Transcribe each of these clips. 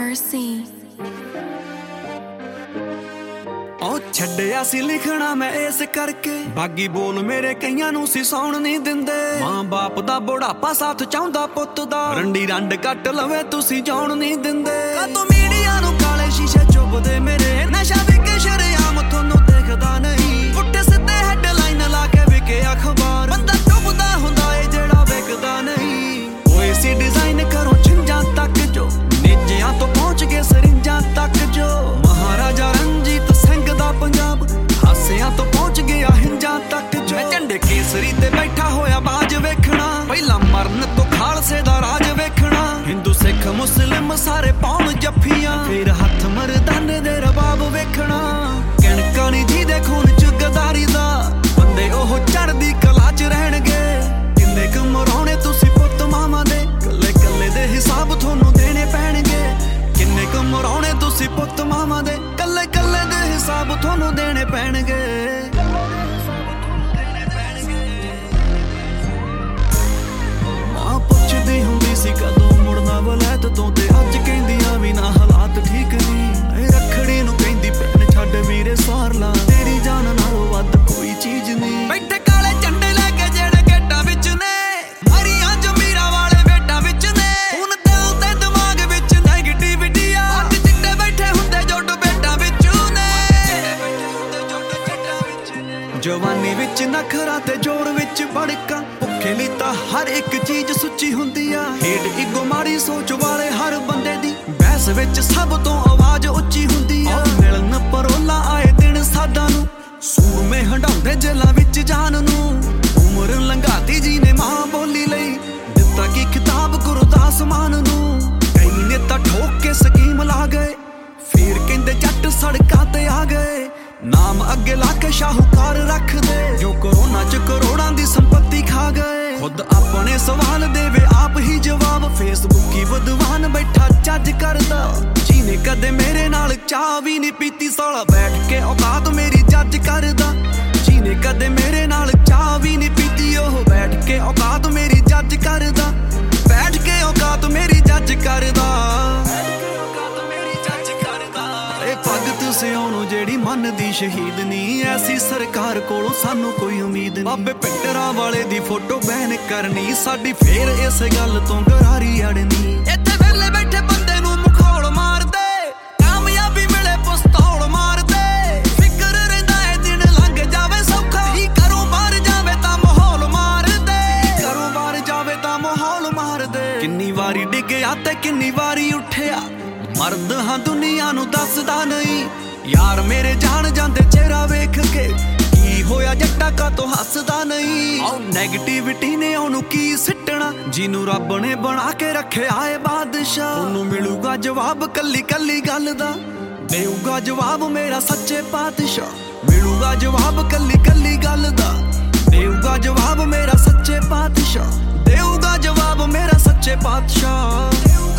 mercy. ਉਹ ਛੱਡਿਆ ਸੀ ਲਿਖਣਾ ਮੈਂ ਇਸ ਕਰਕੇ ਬਾਗੀ ਬੋਲ ਮੇਰੇ ਕਈਆਂ ਨੂੰ ਸੀ ਸੌਣ ਨਹੀਂ ਦਿੰਦੇ। ਮਾਂ ਬਾਪ ਦਾ ਬੁਢਾਪਾ ਸਾਥ ਚਾਹੁੰਦਾ ਪੁੱਤ ਦਾ ਰੰਡੀ ਰੰਡ ਕੱਟ ਲਵੇ ਤੁਸੀਂ ਜਾਣ ਨਹੀਂ ਦਿੰਦੇ। ਕਾਤੋਂ ਮੀਡੀਆ ਨੂੰ ਕਾਲੇ ਸ਼ੀਸ਼ੇ ਚੁੱਭਦੇ ਮੇਰੇ ਨਸ਼ਾ ਵਿਕੇ ਸ਼ਰੇਆਮ ਤੁਹਾਨੂੰ ਦੇਖਦਾ ਨਹੀਂ। ਪੁੱਠੇ ਸਿੱਧੇ ਹੈਡਲਾਈਨ ਲਾ ਕੇ ਵਿਕੇ ਅਖਬਾਰ ਬੰਦਾ ਡੁੱਬਦਾ ਹੁੰਦਾ ਏ ਜਿਹੜਾ ਵਿਕਦਾ ਨਹੀਂ। ਹੋਏ ਸੀ ਡਿਜ਼ਾਈਨ ਕਰੋ ਛਿੰਜਾਂ ਤੱਕ ਜੋ ਨੇਜਿਆਂ ਤੋਂ ਪਹੁੰਚ ਗਏ ਸਰਿੰਜਾਂ ਤੱਕ ਜੋ ਮਹਾਰਾਜਾ ਰਣਜੀਤ ਸਿੰਘ ਦਾ ਪੰਜਾਬ ਹਾਸਿਆਂ ਤੋਂ ਪਹੁੰਚ ਗਿਆ ਹਿੰਜਾਂ ਤੱਕ ਜੋ ਮੈਂ ਝੰਡੇ ਕੇਸਰੀ ਤੇ ਬੈਠਾ ਹੋਇਆ ਬਾਜ ਵੇਖਣਾ ਪਹਿਲਾਂ ਮਰਨ ਤੋਂ ਖਾਲਸੇ ਦਾ ਰਾਜ ਵੇਖਣਾ। ਹਿੰਦੂ ਸਿੱਖ ਮੁਸਲਿਮ ਸਾਰੇ ਪਾਉਣ ਜੱਫੀਆਂ ਫਿਰ ਹੱਥ ਮਰਦਾਨੇ ਦੇ ਰਬਾਬ ਵੇਖਣਾ। ਕਣਕਾਂ ਨੀ ਜਿਹਦੇ ਖੂਨ ਚ ਗਦਾਰੀ ਦਾ ਬੰਦੇ ਉਹ ਚੜ੍ਹਦੀ ਕਲਾ ਚ ਰਹਿਣਗੇ। ਕਿੰਨੇ ਕੁ ਮਰਾਉਣੇ ਤੁਸੀਂ ਪੁੱਤ ਮਾਵਾਂ ਦੇ ਕੱਲੇ ਕੱਲੇ ਦੇ ਹਿਸਾਬ ਤੁਹਾਨੂੰ ਦੇਣੇ ਪੈਣਗੇ। ਕਿੰਨੇ ਕੁ ਮਰਾਉਣੇ ਤੁਸੀਂ ਪੁੱਤ ਮਾਵਾਂ ਦੇ ਕੱਲੇ ਕੱਲੇ ਦੇ ਹਿਸਾਬ ਤੁਹਾਨੂੰ ਦੇਣੇ ਪੈਣਗੇ। ਮਾਂ ਪੁੱਛਦੀ ਹੁੰਦੀ ਸੀ ਕਦੋਂ ਮੁੜਨਾ ਵਲੈਤ ਤੋਂ ਤੇ ਅੱਜ ਕਹਿੰਦੀਆਂ ਵੀ ਨਾ ਹਾਲਾਤ ਠੀਕ ਨਹੀਂ। ਰੱਖੜੀ ਨੂੰ ਕਹਿੰਦੀ ਭੈਣ ਛੱਡ ਵੀਰੇ ਸਾਰ ਲਾ ਤੇਰੀ ਜਾਨ ਨਾਲੋਂ ਵੱਧ ਕੋਈ ਚੀਜ਼ ਨਹੀਂ। ਬੈਠੇ ਕਾਲੇ ਝੰਡੇ ਲੈ ਕੇ ਜਿਹੜੇ ਗੇਟਾਂ ਵਿੱਚ ਨੇ ਮਰੀਆਂ ਜ਼ਮੀਰਾਂ ਵਾਲੇ ਵੇਟਾਂ ਵਿੱਚ ਨੇ ਹੁਣ ਦਿਲ ਤੇ ਦਿਮਾਗ ਵਿੱਚ ਨੈਗੇਟਿਵਿਟੀ ਆ। ਅੱਜ ਚਿੱਟੇ ਬੈਠੇ ਹੁੰਦੇ ਜੋ ਡੁਬੇਟਾਂ ਵਿੱਚ ਨੇ ਜਵਾਨੀ ਵਿੱਚ ਨਖਰਾ ਤੇ ਜੋੜ ਵਿੱਚ ਬੜਕਾਂ ਭੁੱਖੇ ਲਈ ਤਾਂ ਹਰ ਇੱਕ ਚੀਜ਼ ਸੁੱਚੀ ਹੁੰਦੀ ਆ। ਹੇਡ ਇਗੋ ਮਾੜੀ ਸੋਚ ਵਾਲੇ ਹਰ ਬੰਦੇ ਦੀ ਬਹਿਸ ਵਿੱਚ ਸਭ ਤੋਂ ਆਵਾਜ਼ ਉੱਚੀ ਹੁੰਦੀ ਆ। ਮਿਲਣ ਪਰੋਲਾ ਆਏ ਦਿਨ ਸਾਡਾ ਨੂੰ ਸੂਰਮੇ ਹੰਡਾਉਂਦੇ ਜੇਲਾਂ ਵਿੱਚ ਜਾਨ ਨੂੰ ਉਮਰ ਲੰਘਾਤੀ ਜੀ ਨੇ ਮਾਂ ਬੋਲੀ ਲਈ ਦਿੱਤਾ ਕੀ ਖਿਤਾਬ ਗੁਰਦਾਸ ਮਾਨ ਨੂੰ। ਕਈ ਨੇਤਾ ਠੋਕ ਕੇ ਸਕੀਮ ਲਾ ਗਏ ਫਿਰ ਕਹਿੰਦੇ ਜੱਟ ਸੜਕਾਂ ਤੇ ਆ ਗਏ। ਨਾਮ ਅੱਗੇ ਲਾ ਕੇ ਸ਼ਾਹੂਕਾਰ ਰੱਖਦੇ ਜੋ ਕਰੋਨਾ ਚ ਕਰੋੜਾਂ ਦੀ ਸੰਪत्ति ਖਾ ਗਏ। ਖੁਦ ਆਪਣੇ ਸਵਾਲ ਦੇਵੇ ਆਪ ਹੀ ਜਵਾਬ ਫੇਸਬੁੱਕੀ ਵਿਦਵਾਨ ਬੈਠਾ ਜੱਜ ਕਰਦਾ ਜਿਹਨੇ ਕਦੇ ਮੇਰੇ ਨਾਲ ਚਾਹ ਵੀ ਨਹੀਂ ਪੀਤੀ ਸਾਲਾ ਬੈਠ ਕੇ ਔਕਾਤ ਮੇਰੀ ਜੱਜ ਕਰਦਾ। ਜਿਹਨੇ ਕਦੇ ਮੇਰੇ ਨਾਲ ਚਾਹ ਵੀ ਨਹੀਂ ਪੀਤੀ ਉਹ ਬੈਠ ਕੇ ਔਕਾਤ ਮੇਰੀ ਜੱਜ ਕਰਦਾ। ਬੈਠ ਕੇ ਔਕਾਤ ਮੇਰੀ ਜੱਜ ਕਰਦਾ। ਭਗਤ ਸਿਉਂ ਨੂੰ ਜਿਹੜੀ ਮੰਨਦੀ ਸ਼ਹੀਦ ਨਹੀਂ ਐਸੀ ਸਰਕਾਰ ਕੋਲੋਂ ਸਾਨੂੰ ਕੋਈ ਉਮੀਦ ਨਹੀਂ। ਬਾਬੇ ਪਿੰਡਰਾਂ ਵਾਲੇ ਦੀ ਫੋਟੋ ਬੈਨ ਕਰਨੀ ਸਾਡੀ ਫੇਰ ਇਸ ਗੱਲ ਤੋਂ ਗਰਾਰੀ ਅੜਨੀ। ਇੱਥੇ ਵੇਲੇ ਬੈਠੇ ਬੰਦੇ ਨੂੰ ਮਖੌਲ ਮਾਰਦੇ ਕਾਮਯਾਬੀ ਮਿਲੇ ਪਿਸਤੌਲ ਮਾਰਦੇ। ਫਿਕਰ ਰਹਿੰਦਾ ਏ ਦਿਨ ਲੰਘ ਜਾਵੇ ਸੌਖਾ ਹੀ ਘਰੋਂ ਬਾਹਰ ਜਾਵੇ ਤਾਂ ਮਾਹੌਲ ਮਾਰਦੇ। ਘਰੋਂ ਬਾਹਰ ਜਾਵੇ ਤਾਂ ਮਾਹੌਲ ਮਾਰਦੇ। ਕਿੰਨੀ ਵਾਰੀ ਡਿੱਗਿਆ ਤੇ ਕਿੰਨੀ ਵਾਰੀ ਉੱਠਿਆ ਮਰਦ ਹਾਂ ਦੁਨੀਆ ਨੂੰ ਦੱਸਦਾ ਨਹੀਂ। ਯਾਰ ਮੇਰੇ ਜਾਣ ਜਾਂਦੇ ਚਿਹਰਾ ਵੇਖ ਕੇ ਕੀ ਹੋਇਆ ਜੱਟਾ ਕਾਤੋਂ ਹੱਸਦਾ ਨਹੀਂ। ਆਹ ਨੈਗੇਟਿਵਿਟੀ ਨੇ ਉਹਨੂੰ ਕੀ ਸਿੱਟਣਾ ਜਿਹਨੂੰ ਰੱਬ ਨੇ ਬਣਾ ਕੇ ਰੱਖਿਆ ਏ ਬਾਦਸ਼ਾਹ। ਉਹਨੂੰ ਮਿਲੂਗਾ ਜਵਾਬ ਕੱਲੀ ਕੱਲੀ ਗੱਲ ਦਾ ਦੇਊਗਾ ਜਵਾਬ ਮੇਰਾ ਸੱਚੇ ਪਾਤਸ਼ਾਹ। ਮਿਲੂਗਾ ਜਵਾਬ ਕੱਲੀ ਕੱਲੀ ਗੱਲ ਦਾ ਦੇਊਗਾ ਜਵਾਬ ਮੇਰਾ ਸੱਚੇ ਪਾਤਸ਼ਾਹ। ਦੇਊਗਾ ਜਵਾਬ ਮੇਰਾ ਸੱਚੇ ਪਾਤਸ਼ਾਹ।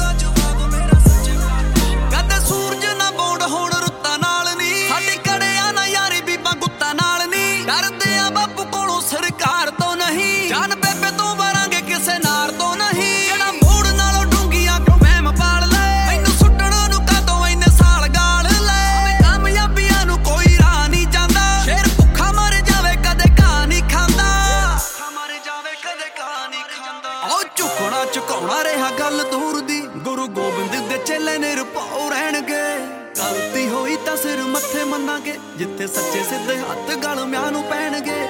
ਸੂਰਜ ਨਾ ਬੌਂਡ ਹੋਣ ਰੁੱਤਾਂ ਨਾਲ ਨੀ ਸਾਡੀ ਕੜਿਆ ਨਾ ਯਾਰੀ ਬੀਬਾ ਗੁੱਤਾਂ ਨਾਲ ਨੀ। ਡਰਦੇ ਆ ਬਾਪੂ ਕੋਲੋਂ ਸਰਕਾਰ ਤੋਂ ਨਹੀਂ ਜਾਨ ਬੇਬੇ ਤੋਂ ਵਰਾਂਗੇ ਕਿਸੇ ਨਾਰ ਤੋਂ ਨਹੀਂ। ਜਿਹੜਾ ਮੋੜ ਨਾਲੋਂ ਡੂੰਘੀਆਂ ਮਹਿਮ ਪਾਲ ਲੈ ਮੈਨੂੰ ਸੁੱਟਣ ਨੂੰ ਕਾਤੋਂ ਇੰਨੇ ਸਾਲ ਗਾਲ ਲੈ। ਕਾਮਯਾਬੀਆਂ ਨੂੰ ਕੋਈ ਰਾਹ ਨਹੀਂ ਜਾਂਦਾ ਸ਼ੇਰ ਭੁੱਖਾ ਮਰ ਜਾਵੇ ਕਦੇ ਘਾਹ ਨਹੀਂ ਖਾਂਦਾ। ਮਰ ਜਾਵੇ ਕਦੇ ਘਾਹ ਨਹੀਂ ਖਾਂਦਾ। ਉਹ ਝੁਕਣਾ ਝੁਕਾਉਣਾ ਰਿਹਾ ਗੱਲ ਦੂਰ ਦੀ ਗੁਰੂ ਗੋਬਿੰਦ ਦੇ ਚੇਲੇ ਨੇ ਰੁਪਾਉ ਰਹਿਣਗੇ। ਗਲਤੀ ਹੋਈ ਤਾਂ ਸਿਰ ਮੱਥੇ ਮੰਨਾਂਗੇ ਜਿੱਥੇ ਸੱਚੇ ਸਿੱਧੇ ਹੱਥ ਗਲਮਿਆਂ ਨੂੰ ਪੈਣਗੇ।